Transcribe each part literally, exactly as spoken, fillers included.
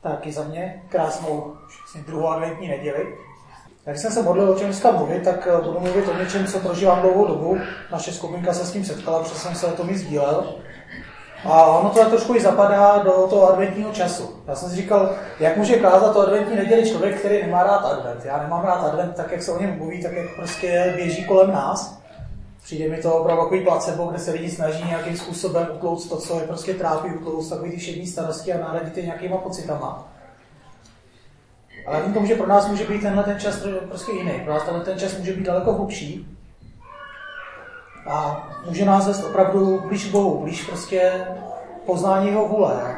Taky za mě krásnou druhou adventní neděli. Jak jsem se modlil, o čem dneska mluvit, tak budu mluvit o něčem, co prožívám dlouhou dobu. Naše skupinka se s tím setkala, protože jsem se o tom i sdílel. A ono to trošku i zapadá do toho adventního času. Já jsem si říkal, jak může kázat o adventní neděli člověk, který nemá rád advent. Já nemám rád advent tak, jak se o něm mluví, tak jak prostě běží kolem nás. Přijde mi to opravdu takový placebo, kde se lidi snaží nějakým způsobem utlouct to, co je prostě trápí, utlouct takový ty všední starosti a nahradit je nějakýma pocitama. Ale já tomu, že pro nás může být tenhle ten čas prostě jiný. Pro nás tenhle ten čas může být daleko hlubší. A může nás vést opravdu blíž k Bohu, blíž prostě poznání jeho vůle.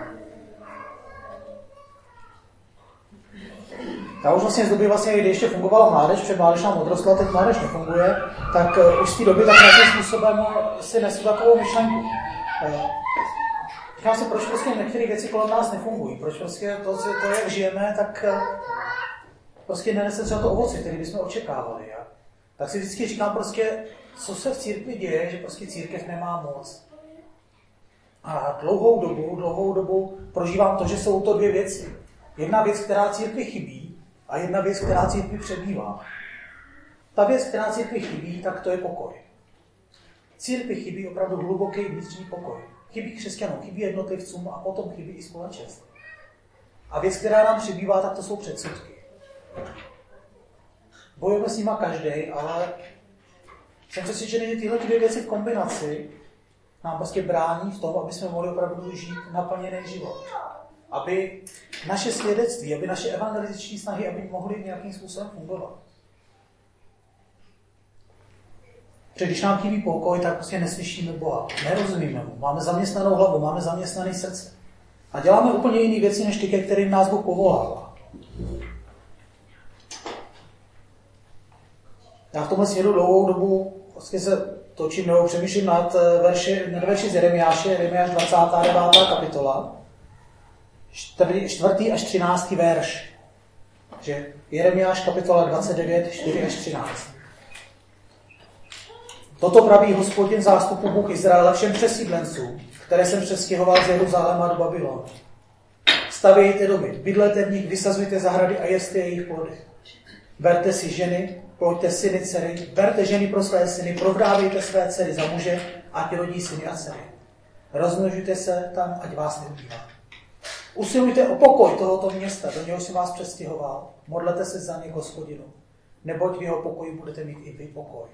Já už vlastně z doby, vlastně, kdy ještě fungovala mládež, před mládež nám odrostla, teď mládež nefunguje, tak už z té doby tak nějakým způsobem si nesu takovou myšlenku. Říkám si, proč prostě některé věci kolem nás nefungují, proč prostě to, to jak žijeme, tak prostě nenese třeba to ovoce, které bychom očekávali. Ja? Tak si vždycky říkám prostě, co se v církvi děje, že prostě církev nemá moc. A dlouhou dobu, dlouhou dobu prožívám to, že jsou to dvě věci. Jedna věc, která církvi chybí, a jedna věc, která církvi přebývá. Ta věc, která církvi chybí, tak to je pokoj. Církvi chybí opravdu hluboký vnitřní pokoj. Chybí křesťanům, chybí jednotlivcům a potom chybí i společenství. A věc, která nám přibývá, tak to jsou předsudky. Bojujeme s nima každý, ale jsem přesvědčený, že tyhle dvě věci v kombinaci nám prostě brání v tom, aby jsme mohli opravdu žít naplněný život. Aby naše svědectví, aby naše evangelizační snahy, aby mohly nějakým způsobem fungovat. Protože když nám chybí pokoj, tak prostě neslyšíme Boha, nerozumíme mu, máme zaměstnanou hlavu, máme zaměstnané srdce. A děláme úplně jiné věci, než ty, ke kterým nás Bůh povolává. Já v tomhle směru dlouhou dobu vlastně se točím nebo přemýšlím nad verši, nad verši z Jeremiáše, Jeremiáš dvacátá devátá kapitola, čtvrtý až třináctý verš. Že Jeremiáš kapitola dvacet devět, čtyři až třináct. Toto praví Hospodin zástupu Bůh Izraele všem přesídlencům, které jsem přestěhoval z Jeruzaléma do Babylonu. Stavějte domy, bydlete v nich, vysazujte zahrady a jeste jejich plody. Berte si ženy, ploďte syny, dcery, berte ženy pro své syny, provdávejte své dcery za muže, ať rodí syny a dcery. Rozmnožujte se tam, ať vás neubývá. Usilujte o pokoj tohoto města, do něho jsem vás přestěhoval. Modlete se za ně k Hospodinu, neboť v jeho pokoji budete mít i vy pokoj.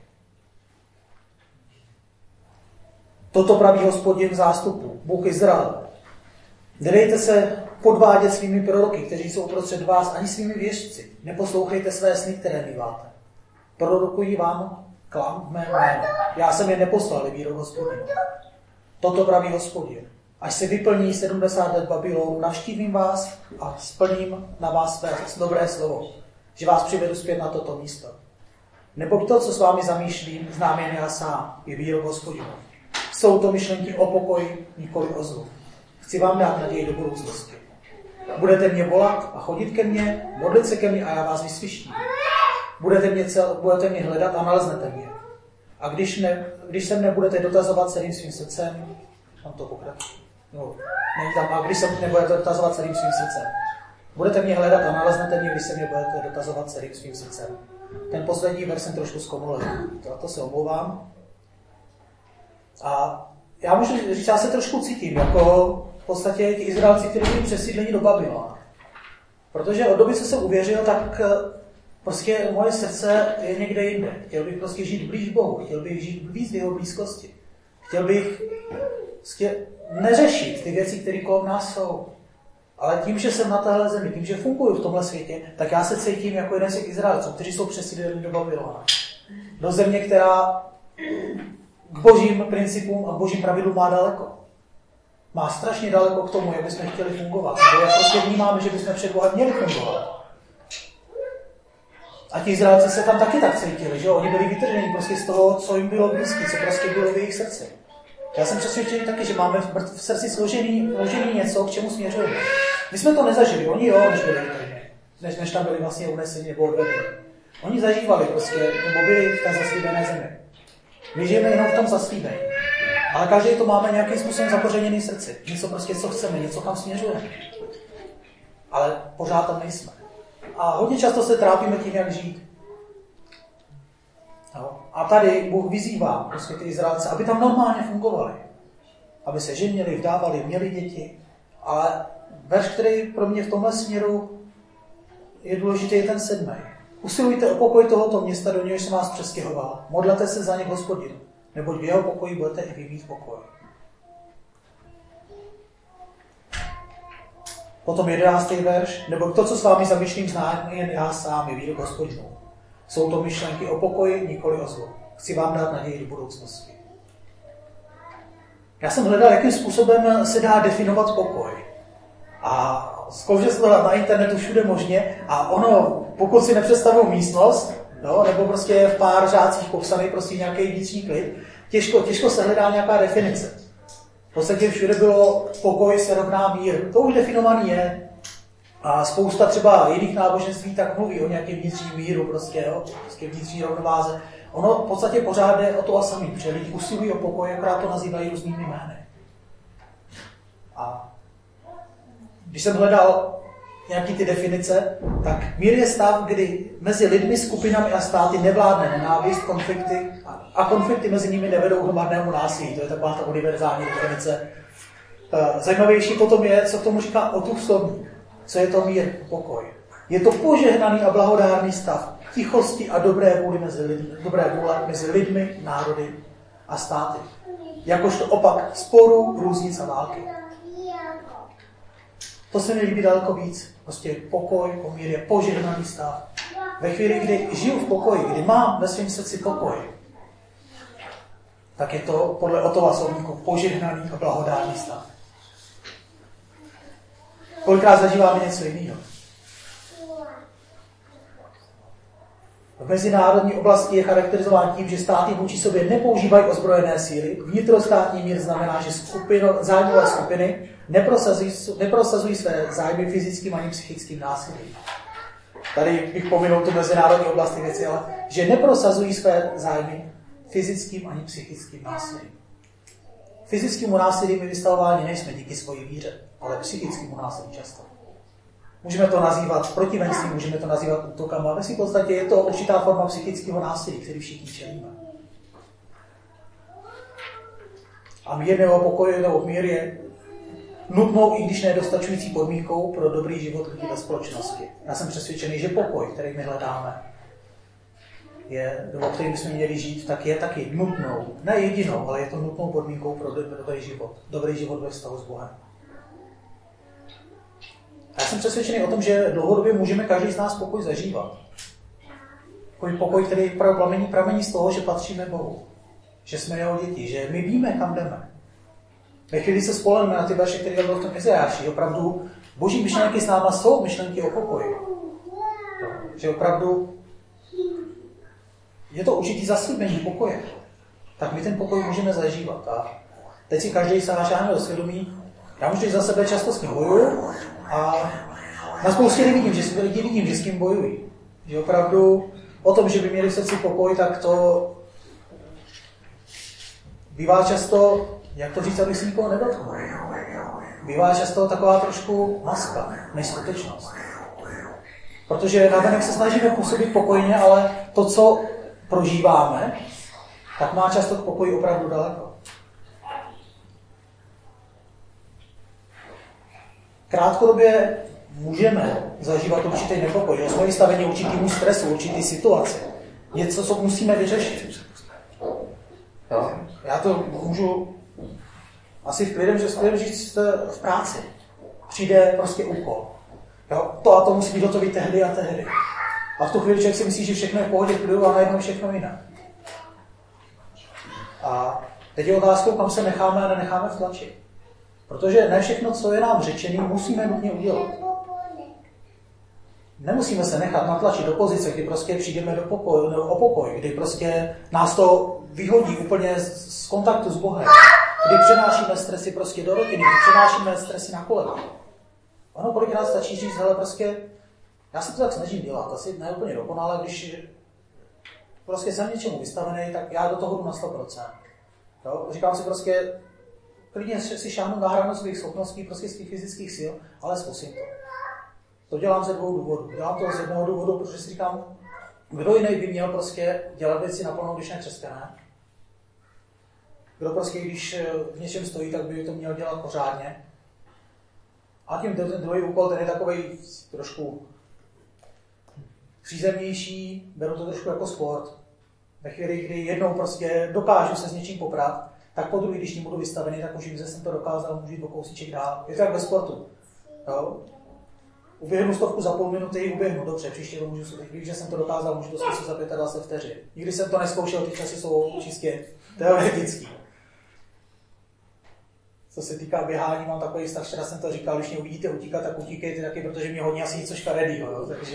Toto praví Hospodin zástupu, Bůh Izraele. Nedejte se podvádět svými proroky, kteří jsou uprostřed vás, ani svými věštci. Neposlouchejte své sny, které míváte. Prorokují vám klam v mém jménu. Já jsem je neposlal, výrok Hospodinu. Toto praví Hospodin. Až se vyplní sedmdesát let Babylonu, navštívím vás a splním na vás své dobré slovo, že vás přivedu zpět na toto místo. Neboť to, co s vámi zamýšlím, znám jen já sám, je výrok Hospodinu. Jsou to myšlenky o pokoji, nikoli o zlu. Chci vám dát naději do budoucnosti. Budete mě volat a chodit ke mně, modlit se ke mně a já vás vyslyším. Budete mě, cel, budete mě hledat a naleznete mě. A když, ne, když se mne budete dotazovat celým svým srdcem, tam to pokračuje. No, není tam, a když se mne budete dotazovat celým svým srdcem. Budete mě hledat a naleznete mě, když se mě budete dotazovat celým svým srdcem. Ten poslední verš jsem trošku zkomolil. To, to se omlouvám. A já můžu říct, já se trošku cítím jako v podstatě ti Izraelci, kteří byli přesídleni do Babylonu. Protože od doby, co jsem uvěřil, tak prostě moje srdce je někde jinde. Chtěl bych prostě žít blíž Bohu, chtěl bych žít blíž v jeho blízkosti. Chtěl bych prostě neřešit ty věci, které kolem nás jsou. Ale tím, že jsem na téhle zemi, tím, že funguji v tomhle světě, tak já se cítím jako jeden z těch Izraelců, kteří jsou přesídleni do Babylona. Do země, která k božím principům a k božím pravidlům má daleko. Má strašně daleko k tomu, jak bychom chtěli fungovat. Nebo jak prostě vnímáme, že bychom před Bohem měli fungovat. A ti Izraelci se tam taky tak cítili, že oni byli vytrženi prostě z toho, co jim bylo blízké, co prostě bylo v jejich srdci. Já jsem přesvědčený taky, že máme v srdci složený, složený něco, k čemu směřujeme. My jsme to nezažili, oni jo, než byli vytrženi, než, než tam byli vlastně uneseni nebo odvedeni. Oni zažívali prostě, nebo byli v té zaslíbené zemi. My žijeme jenom v tom zaslíbení. Ale každý to máme nějakým způsobem zakořeněný v srdci. Něco prostě, co chceme, něco kam směřujeme. ale pořád tam nejsme. A hodně často se trápíme tím, jak žít. No. A tady Bůh vyzývá prostě ty Izraelce, aby tam normálně fungovali. Aby se ženili, vdávali, měli děti. Ale verš, který pro mě v tomhle směru je důležitý, je ten sedmý. Usilujte o pokoj tohoto města, do něhož jsem vás přestěhoval. Modlete se za ně Hospodinu, neboť v jeho pokoji budete i vy mít pokoj. Potom jedenáctý verš, nebo to, co s vámi zamýšlím, znám jen já sám, je výrok Hospodinu. Jsou to myšlenky o pokoji, nikoli o zlu. Chci vám dát naději do budoucnosti. Já jsem hledal, jakým způsobem se dá definovat pokoj. A zkoušel jsem to na internetu všude možně a ono, pokud si nepředstavuju místnost, no, nebo prostě v pár řádcích popsaný prostě nějaký vnitřní klid, těžko, těžko se hledá nějaká definice. V podstatě všude bylo pokoj se rovná mír. To už definovaný je. A spousta třeba jiných náboženství tak mluví o nějakém vnitřním míru, prostě, jo, prostě vnitřní rovnováze. Ono v podstatě pořád jde o to a samý, protože lidi usilují o pokoj, akorát to nazývají různými jmény. A když jsem hledal nějaký ty definice, tak mír je stav, kdy mezi lidmi, skupinami a státy nevládne nenávist, konflikty a konflikty mezi nimi nevedou k hromadnému násilí. To je taková ta univerzální definice. Zajímavější potom je, co k tomu říká Ottův slovník. Co je to mír, pokoj. Je to požehnaný a blahodárný stav tichosti a dobré vůle mezi lidmi, dobré vůle mezi lidmi, národy a státy. Jakožto opak sporu, různic a války. To se mi líbí daleko víc. Prostě pokoj, pomír je požehnaný stav. Ve chvíli, kdy žiju v pokoji, kdy mám ve svém srdci pokoj, tak je to podle Ottova slovníku požehnaný a blahodárný stav. Kolikrát zažíváme něco jiného. V mezinárodní oblasti je charakterizován tím, že státy vůči sobě nepoužívají ozbrojené síly. Vnitrostátní mír znamená, že skupino, zájmové skupiny neprosazují, neprosazují své zájmy fyzickým ani psychickým násilím. Tady bych pominul tu mezinárodní oblasti věci, ale že neprosazují své zájmy fyzickým ani psychickým násilím. Fyzickému násilí my vystavováni nejsme díky svojí víře, ale psychickému násilí často. Můžeme to nazývat protivenstvím, můžeme to nazývat útokama, ale v podstatě je to určitá forma psychického násilí, který všichni čelíme. A mír nebo pokoj nebo mír je nutnou, i když nedostačující podmínkou pro dobrý život lidí ve společnosti. Já jsem přesvědčený, že pokoj, který my hledáme, je, nebo který bychom měli žít, tak je taky nutnou, ne jedinou, ale je to nutnou podmínkou pro dobrý život. Dobrý život ve vztahu s Bohem. Já jsem přesvědčený o tom, že dlouhodobě můžeme každý z nás pokoj zažívat. Takový pokoj, který pramení, pramení z toho, že patříme Bohu. Že jsme jeho děti, že my víme, kam jdeme. Ve chvíli se spolehneme na ty verše, které byl v tom Izajáši. Opravdu boží myšlenky s náma jsou myšlenky o pokoji. Že opravdu je to určitý zaslíbení pokoje. Tak my ten pokoj můžeme zažívat. A teď si každý se našáhne do svědomí. Já už za sebe často s tím bojuju a na spoustě lidí vidím, že, lidi vidím, že s tím bojují. Že opravdu o tom, že by měli v srdci pokoj, tak to bývá často, jak to říct, abych si nikoho nedotknul. Bývá často taková trošku maska, než skutečnost. Protože navenek se snažíme působit pokojně, ale to, co prožíváme, tak má často k pokoji opravdu daleko. Krátkodobě můžeme zažívat určitý nepokoj, že jsme vystaveni určitýmu stresu, určitý situaci. Něco, co musíme vyřešit. Jo? Já to můžu asi v klidem, že s klidem říct v práci. Přijde prostě úkol. Jo? To a to musí být hotový tehdy a tehdy. A v tu chvíli člověk si myslí, že všechno je v pohodě, klidu a najednou všechno jinak. A teď je otázkou, kam se necháme a nenecháme vtlačit. Protože ne všechno, co je nám řečené, musíme nutně udělat. Nemusíme se nechat natlačit do pozice, kdy prostě přijdeme do pokoje, o pokoj, kdy prostě nás to vyhodí úplně z, z kontaktu s Bohem, kdy přenášíme stresy prostě do rodiny, kdy přenášíme stresy na kolegu. Ono kolikrát stačí říct, hele, prostě, já se to tak snažím dělat, asi ne úplně dokonale, když prostě jsem něčemu vystavený, tak já do toho jdu na sto procent. Jo? Říkám si prostě, klidně si šáhnu na hranu svých schopností, prostě svých fyzických sil, ale zkusím to. To dělám ze dvou důvodů. Dělám to z jednoho důvodu, protože si říkám, kdo jiný by měl prostě dělat věci naplno, když ne křesťané. Kdo prostě, když v něčem stojí, tak by to měl dělat pořádně. A tím ten druhý úkol, ten je takovej trošku přízemnější, beru to trošku jako sport. Ve chvíli, kdy jednou prostě dokážu se s něčím poprat, tak po druhý, když tím budu vystavený, tak už jim, že jsem to dokázal, můžu jít o kousíček dál. Je to jak ve sportu. Jo? Uběhnu stovku za půl minuty, uběhnu dobře, příště to můžu, když že jsem to dokázal, můžu to zkusit za dvacet pět vteřin. Nikdy jsem to neskoušel, ty časy jsou čistě teoretický. Co se týká běhání, mám takový vztah, včera jsem to říkal, když mě uvidíte utíkat, tak utíkejte taky, protože mě hodně asi něco škaredýho, jo? Takže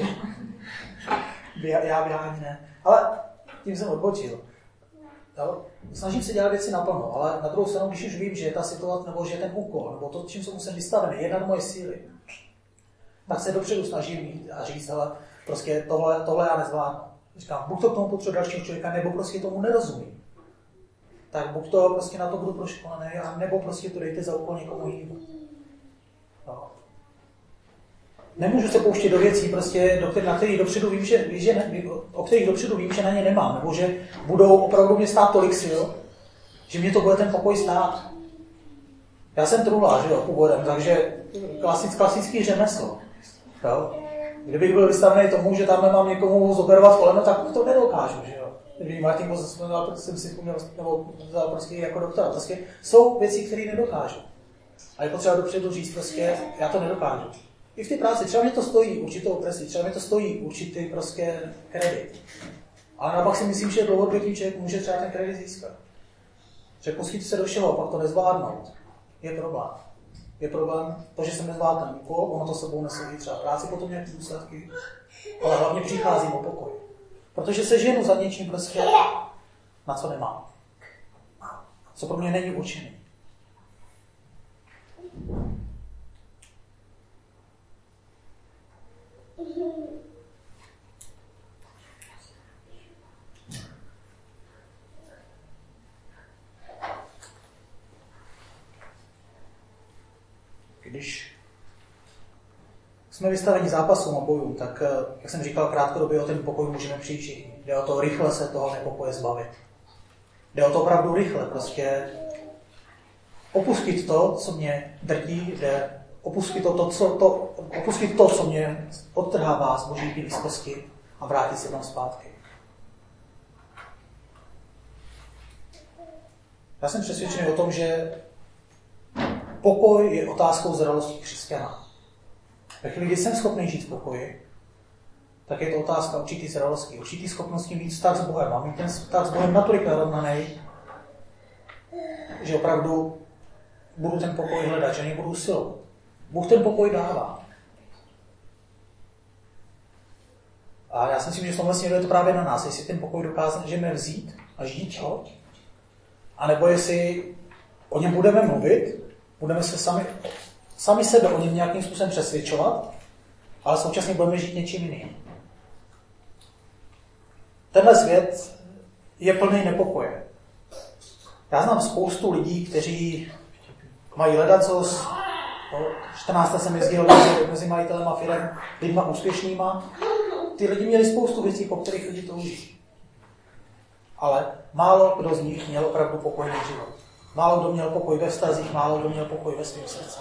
já běhání ne. Ale tím jsem odbočil. Jo? Snažím se dělat věci naplno, ale na druhou stranu, když už vím, že je ta situace, nebo že je ten úkol, nebo to, čím jsem musím vystavený, je na moje síly, tak se dopředu snažím jít a říct, hele, prostě tohle, tohle já nezvládnu. Říkám, buď to k tomu potřebuji dalšího člověka, nebo prostě tomu nerozumím. Tak buď to prostě na to budu proškolený, nebo prostě to dejte za úkol někomu jinému. No. Nemůžu se pouštět do věcí, prostě, do kterých, na kterých dopředu vím, že, že ne, o kterých dopředu vím, že na ně nemám, nebo že budou opravdu mě stát tolik sil, že mě to bude ten pokoj stát. Já jsem truhlář, že jo, původem, takže klasick, klasický řemeslo. Jo? Kdybych byl vystavený tomu, že tam nemám někomu zoperovat koleno, tak to nedokážu, že jo. Kdyby Martin jsem si vzpomněl, nebo vzal prostě jako doktora. Prostě jsou věci, které nedokážu. A je potřeba dopředu říct, prostě já to nedokážu. I v té práci, třeba mě to stojí určitou presi, třeba mě to stojí určitý prostě kredit. Ale naopak si myslím, že dlouhodobý člověk může třeba ten kredit získat. Že pustit se do všeho, pak to nezvládnout, je problém. Je problém to, že jsem nezvládl ten úkol, ono to sebou nese i třeba práci, potom nějaké důsledky, ale hlavně přicházím o pokoj. Protože se ženu za něčím prostě, na co nemám. Co pro mě není určený. Když jsme vystaveni zápasům a bojům, tak, jak jsem říkal, krátkodobě o ten pokoj můžeme přijít všichni. Jde o to rychle se toho nepokoje zbavit. Jde o to opravdu rychle, prostě opustit to, co mě drtí, jde opustit to, to, co, to, opustit to, co mě odtrhává z Boží blízkosti a vrátit se tam zpátky. Já jsem přesvědčený o tom, že pokoj je otázkou zralosti křesťana. Ve chvíli, kdy jsem schopný žít v pokoji, tak je to otázka určitý zralosti, určitý schopnosti mít vztah s Bohem. A mít ten vztah s Bohem natolik narovnaný, že opravdu budu ten pokoj hledat, že nebudu usilovat. Bůh ten pokoj dává. A já si myslím, že v tomhle směru je to právě na nás, jestli ten pokoj dokážeme vzít a žít ho, anebo jestli o něm budeme mluvit, budeme se sami, sami sebe o něm nějakým způsobem přesvědčovat, ale současně budeme žít něčím jiným. Tenhle svět je plný nepokoje. Já znám spoustu lidí, kteří mají ledacos. čtrnáct jsem jezdil mezi majitelem a firem, lidma úspěšnýma. Ty lidi měli spoustu věcí, po kterých lidi touží. Ale málo kdo z nich měl opravdu pokojný život. Málo kdo měl pokoj ve vztazích, málo kdo měl pokoj ve svém srdci.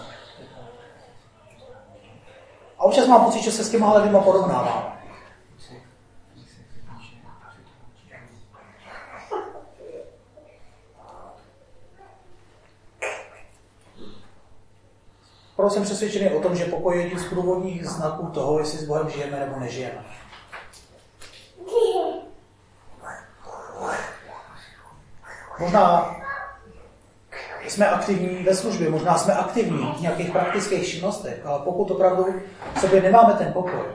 A občas mám pocit, že se s těma lidma porovnávám. Proto jsem přesvědčený o tom, že pokoj je jedním z průvodních znaků toho, jestli s Bohem žijeme nebo nežijeme. Možná jsme aktivní ve službě, možná jsme aktivní v nějakých praktických činnostech, ale pokud opravdu v sobě nemáme ten pokoj,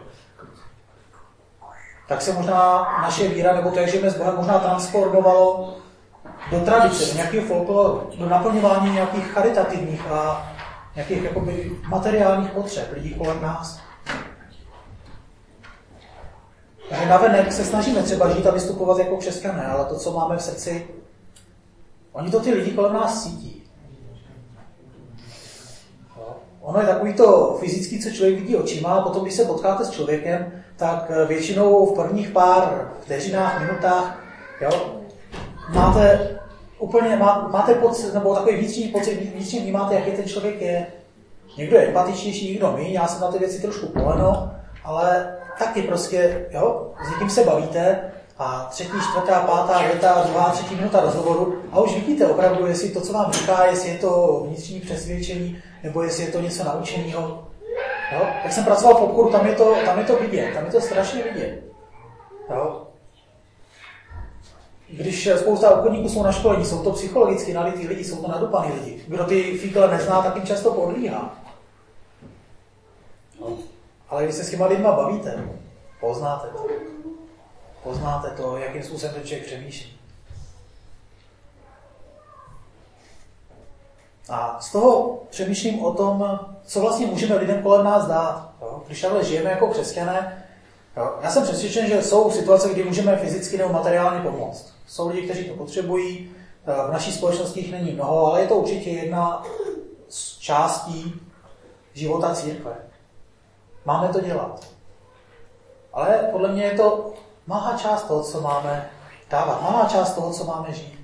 tak se možná naše víra, nebo to, jak žijeme s Bohem, možná transformovalo do tradice, do nějakého folkloru, do naplňování nějakých charitativních a nějakých jakoby materiálních potřeb lidí kolem nás. Takže navenek se snažíme třeba žít a vystupovat jako křesťané, ale to, co máme v srdci, oni to ty lidi kolem nás cítí. ono je takový to fyzický, co člověk vidí očima, a potom, když se potkáte s člověkem, tak většinou v prvních pár vteřinách, minutách, jo, máte úplně, má, máte pocit, nebo takový vnitřní pocit, vnitřně vnímáte, jaký ten člověk je. Někdo je empatičnější, někdo míň, já jsem na ty věci trošku poleno, ale taky prostě, jo, s někým se bavíte a třetí, čtvrtá, pátá, věta, druhá, třetí minuta rozhovoru a už vidíte opravdu, jestli to, co vám říká, jestli je to vnitřní přesvědčení, nebo jestli je to něco naučeného. Jo? Jak jsem pracoval v obchodu, tam je to, tam je to vidět, tam je to strašně vidět. Jo? Když spousta obchodníků jsou na školení, jsou to psychologicky nalitý lidi, jsou to nadupaný lidi. Kdo ty fíkle nezná, tak jim často podlíhá. No. Ale když se s těma lidma bavíte, poznáte to. Poznáte to, jakým způsobem ten člověk přemýšlí. A z toho přemýšlím o tom, co vlastně můžeme lidem kolem nás dát. Jo? Když takhle žijeme jako křesťané, jo? Já jsem přesvědčen, že jsou situace, kdy můžeme fyzicky nebo materiálně pomoct. Jsou lidi, kteří to potřebují, v naší společnosti jich není mnoho, ale je to určitě jedna z částí života církve. Máme to dělat. Ale podle mě je to malá část toho, co máme dávat, malá část toho, co máme žít.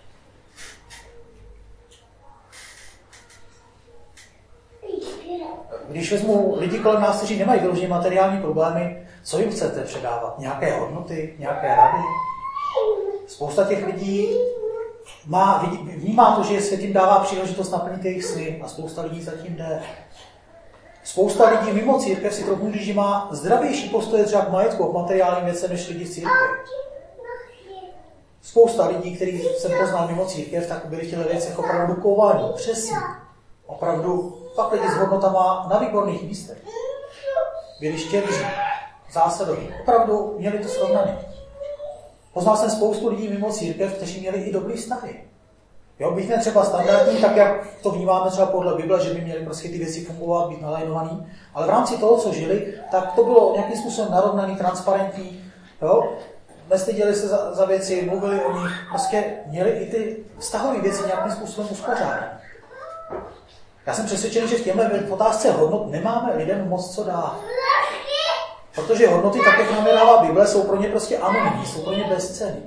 Když vezmu lidi kolem nás, kteří nemají vyloženě materiální problémy, co jim chcete předávat? Nějaké hodnoty, nějaké rady? Spousta těch lidí má, vnímá to, že svět jim dává příležitost naplnit jejich sny a spousta lidí zatím jde. Spousta lidí mimo církev si trochu že má zdravější postoje třeba k majetku, k materiálním věcem, než lidi v církvi. Spousta lidí, který jsem poznal mimo církev, tak byli v těchto věcech opravdu kovaní, přesně. Opravdu fakt lidi s hodnotama na výborných místech. Byli štědří, zásadoví. Opravdu měli to srovnané. Poznal jsem spoustu lidí mimo církev, kteří měli i dobrý vztahy. Jo, byť ne třeba standardní, tak jak to vnímáme třeba podle Bible, že by měly prostě ty věci fungovat, být nalajnovaný, ale v rámci toho, co žili, tak to bylo nějakým způsobem narovnaný, transparentní, jo, nestyděli se za, za věci, mluvili o nich, prostě měli i ty vztahové věci nějakým způsobem uspořádané. Já jsem přesvědčený, že v těmhle v otázce hodnot nemáme lidem moc co dát. Protože hodnoty, tak jak nám je dává Bible, jsou pro ně prostě anonymní, jsou pro ně bezcenný.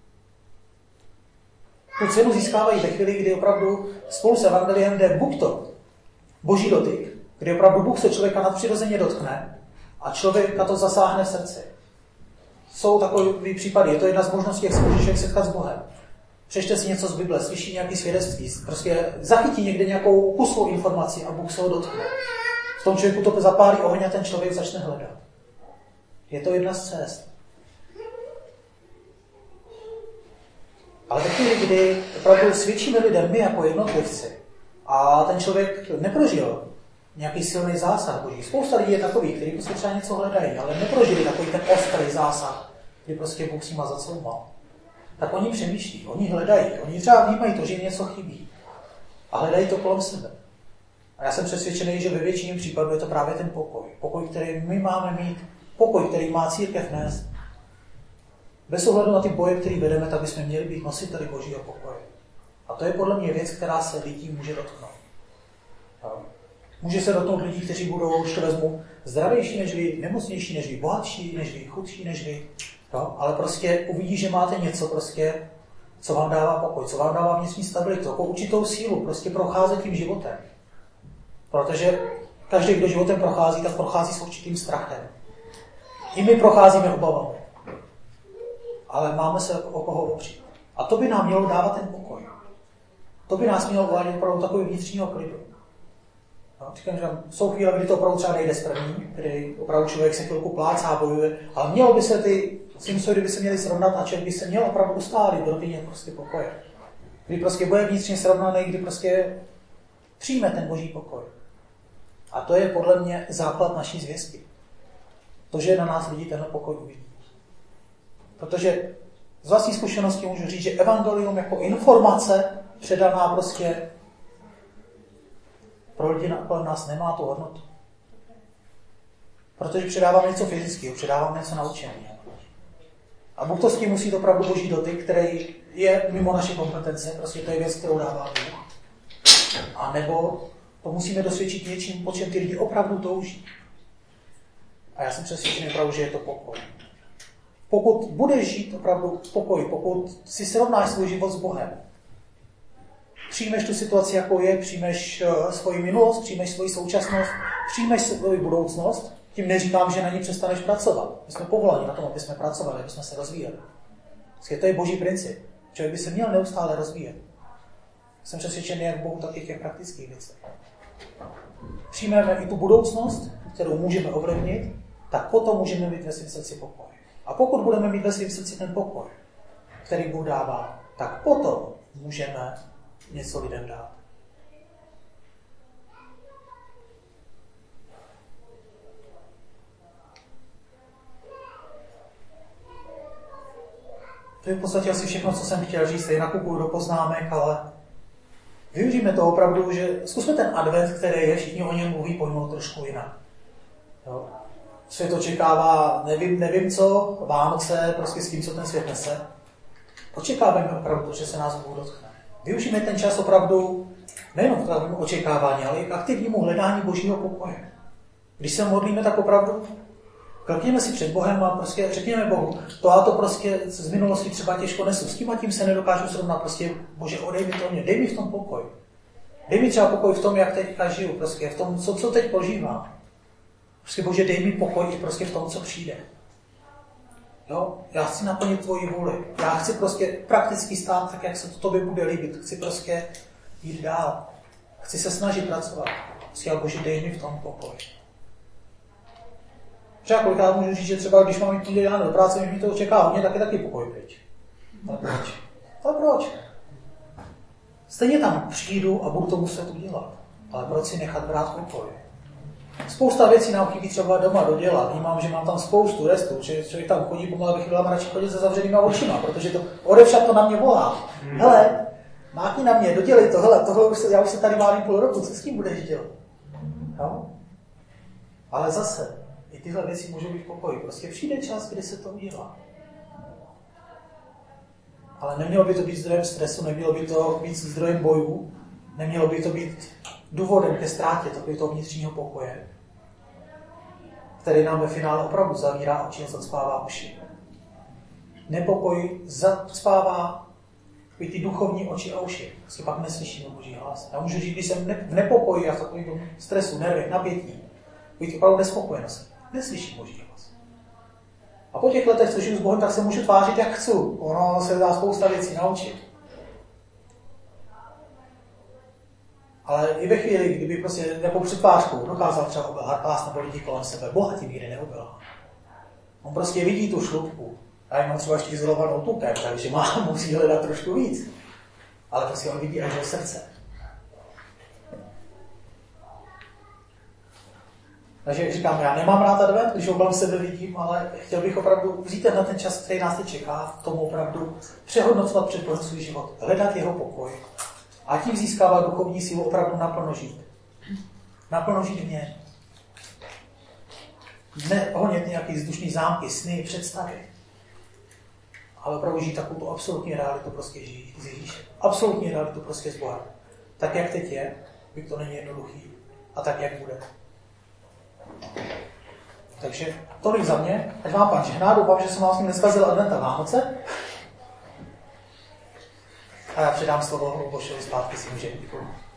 Tu cenu získávají ve chvíli, kdy opravdu spolu s evangeliem jde buď to boží dotyk, kdy opravdu Bůh se člověka nadpřirozeně dotkne a člověka to zasáhne v srdci. Jsou takové případy, je to jedna z možností, jak se může člověk setkat s Bohem. Přečte si něco z Bible, slyší nějaké svědectví, prostě zachytí někde nějakou kusovou informaci a Bůh se ho dotkne. V tom člověku to zapálí oheň a ten člověk začne hledat. Je to jedna z cest. Ale ve chvíli, kdy opravdu svědčíme lidem my jako jednotlivci a ten člověk neprožil nějaký silný zásah boží. Spousta lidí je takových, kteří prostě třeba něco hledají, ale neprožili takový ten ostrý zásah, kdy prostě Bůh s nima zacloumal. Tak oni přemýšlí, oni hledají, oni třeba vnímají to, že jim něco chybí a hledají to kolem sebe. A já jsem přesvědčený, že ve většině případů je to právě ten pokoj. Pokoj, který my máme mít, pokoj, který má církev nést. Bez ohledu na ty boje, které vedeme, tak bychom měli být nositeli božího pokoje. A to je podle mě věc, která se lidí může dotknout. Může se dotknout lidí, kteří budou, když to vezmu, zdravější než vy, nemocnější než vy, bohatší než vy, chudší než vy. Jo? Ale prostě uvidí, že máte něco, prostě, co vám dává pokoj, co vám dává vnitřní stabilitu, jako určitou sílu, prostě procházet tím životem. Protože každý, kdo životem prochází, tak prochází s určitým strachem. I my procházíme obavami. Ale máme se o koho opřít. A to by nám mělo dávat ten pokoj. To by nás mělo uvádět opravdu takový vnitřního klidu. No, říkám, že jsou chvíle, kdy to opravdu třeba nejde z první, kdy opravdu člověk se chvilku plácá, bojuje, ale mělo by se ty sinusoidy by se měly srovnat a člověk by se měl opravdu ustálit do rovině prostě pokoje. Kdy prostě bude vnitřně srovnaný, kdy prostě přijme ten boží pokoj. A to je podle mě základ naší zvěsti. To, že na nás lidi tenhle pokoj uvidí. Protože z vlastní zkušenosti můžu říct, že evangelium jako informace předaná prostě pro lidi kolem nás nemá tu hodnotu. Protože předávám něco fyzického, předávám něco naučeného. A Bůh to s tím musí opravdu boží dotyk, který je mimo naše kompetence, prostě to je věc, kterou dává Bůh. A nebo To musíme dosvědčit něčím, po čem ty lidi opravdu touží. A já jsem přesvědčený opravdu, že je to pokoj. Pokud budeš žít opravdu v pokoji, pokud si srovnáš svůj život s Bohem, přijmeš tu situaci, jakou je, přijmeš uh, svoji minulost, přijmeš svoji současnost, přijmeš svoji budoucnost, tím neříkám, že na ní přestaneš pracovat. My jsme povoláni na tom, aby jsme pracovali, aby jsme se rozvíjeli. To je boží princip. Člověk by se měl neustále rozvíjet. Jsem přesvědčený jak Bohu, tak i těch praktických věcí. Přijmeme i tu budoucnost, kterou můžeme ovlivnit, tak potom můžeme mít ve svém srdci pokoj. A pokud budeme mít ve svém srdci ten pokoj, který Bůh dává, tak potom můžeme něco lidem dát. To je v podstatě asi všechno, co jsem chtěl říct. Tady nakupuju do poznámek, ale využijeme to opravdu, že zkusme ten advent, který je, všichni o něm mluví, pojmout trošku jinak. Jo. Svět očekává, nevím, nevím co, Vánoce, prostě s tím, co ten svět nese. Očekáváme opravdu, že se nás Bůh dotkne. Využijeme ten čas opravdu nejenom k očekávání, ale i k aktivnímu hledání božího pokoje. Když se modlíme, tak opravdu klekněme si před Bohem a prostě řekněme Bohu, to a to prostě z minulosti třeba těžko nesu. S tím a tím se nedokážu srovnat. Prostě, Bože, odej mi to mě, dej mi v tom pokoj. Dej mi třeba pokoj v tom, jak teďka žiju, prostě v tom, co, co teď prožívám. Prostě, Bože, dej mi pokoj i prostě v tom, co přijde. Jo? Já chci naplnit tvoji vůli. Já chci prostě prakticky stát tak, jak se to tobě bude líbit. Chci prostě jít dál. Chci se snažit pracovat. Prostě, Bože, dej mi v tom pokoj. Třeba kolikrát můžu říct, že třeba když mám jít půjde ráno do práce, mi to očeká, mě taky taky pokoj pryč. Ale proč? Ale proč? Stejně tam přijdu a budu to muset udělat. Ale proč si nechat brát pokoj? Spousta věcí nám chybí třeba doma dodělat. Vnímám, že mám tam spoustu restů, že člověk tam chodí, pomalu bych chvíla radši chodit se zavřenýma očima, protože to odevšat to na mě volá. Hmm. Hele, mákni na mě, dodělej to, hele, tohle už se, já už se tady válím půl roku, co s tím budeš dělat? Jo? Ale zase, i tyhle věci můžou být v pokoji. Prostě přijde čas, kdy se to udělá. Ale nemělo by to být zdrojem stresu, nemělo by to být zdrojem bojů, nemělo by to být důvodem ke ztrátě takového vnitřního pokoje, který nám ve finále opravdu zavírá oči a zacpává uši. Nepokoj zacpává i ty duchovní oči a uši. Prostě pak neslyšíme Boží hlas. Já můžu říct, když jsem v nepokoji a v takovém stresu, nervech, napětí, být opravdu nespokojenost. Neslyším Boží hlas. A po těch letech, co žiju s Bohem, tak se můžu tvářit, jak chci. Ono se dá spousta věcí naučit. Ale i ve chvíli, kdyby prostě jako před tvářkou dokázal třeba obelhat vás nebo lidi kolem sebe, Boha tím nikdy neobelhá. On prostě vidí tu šlupku. A já mám třeba ještě izolovanou tukem, takže má, musí hledat trošku víc. Ale prostě on vidí až do srdce. Takže jak říkám, já nemám rád advent, když ho kolem sebe vidím, ale chtěl bych opravdu vzít na ten čas, který nás teď čeká, v tomu opravdu přehodnocovat před Bohem svůj život, hledat jeho pokoj a tím získávat duchovní sílu opravdu naplno žít. Naplno žít v něm. Ne honět nějaký vzdušný zámky, sny, představy, ale opravdu žít takovou tu absolutní realitu prostě žít s Ježíšem. Absolutní realitu prostě s Bohem. Tak, jak teď je, byť to není jednoduchý, a tak, jak bude. Takže tolik za mě. Ať vám Pán žehná, doufám, že jsem vám s ním neskazil advent a Vánoce. A já předám slovo Božovi zpátky svým ženíkům.